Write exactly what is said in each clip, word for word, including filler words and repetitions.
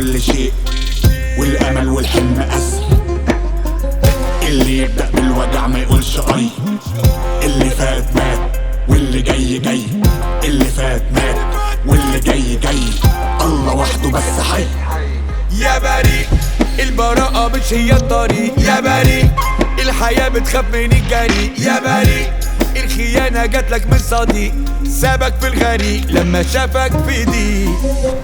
كل شيء، والامل والحلم اسر. اللي يبدأ بالوجع ما يقولش اي. اللي فات مات واللي جاي جاي، اللي فات مات واللي جاي جاي، الله وحده بس حي. يا بريء البراءة مش هي الطريق، يا بريء الحياة بتخاف من الجريء، يا بريء الخيانة جاتلك من صديق سابك في الغريق لما شافك في ضيق.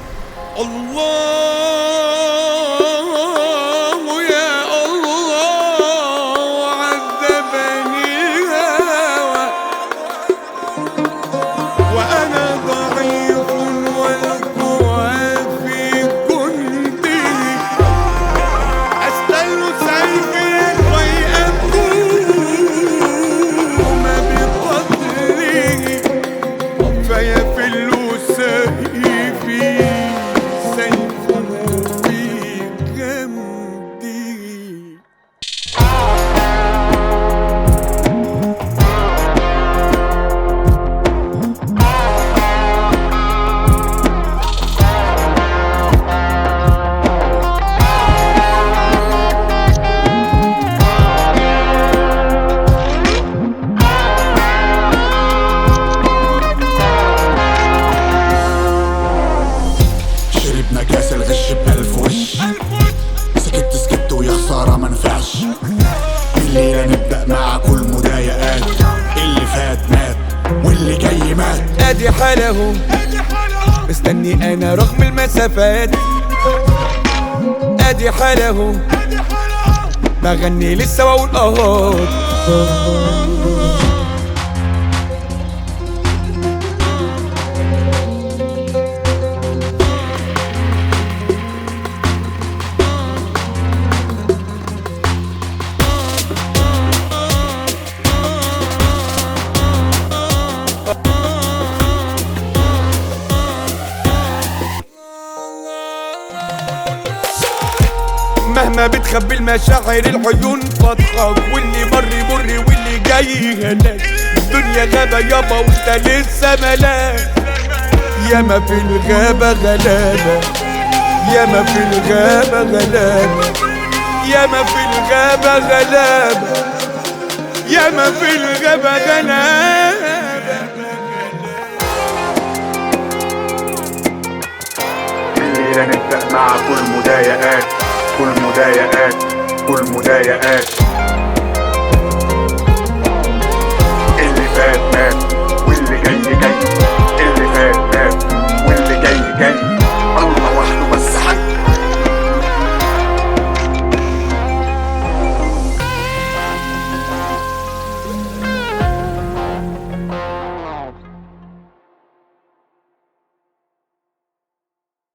الله يا الله عذبني الهوى وأنا ضعيف والقوى في جندي، أستل سيفي ويأكون بقتله، فيفل سيفي سيفه في جمدي. شربنا كاس الغش بألف وش، سكت سكت ويا خسارة منفعش. الليلة نبدأ مع كل مضايقات، اللي فات مات واللي جاي مات. ادي حاله مستني انا رغم المسافات، ادي حاله بغني لسه واقول اه. مهما بتخبي المشاعر العيون بتضحك، واللي مر يمر واللي جاي هلاك. الدنيا غابة يابا وانت لسه ملاك، ياما في الغابة غلابة، ياما في الغابة غلابة، ياما في الغابة غلابة، ياما في الغابة غلابة. الليلة نبدأ مع كل مضايقات، كل مضايقات كل مضايقات.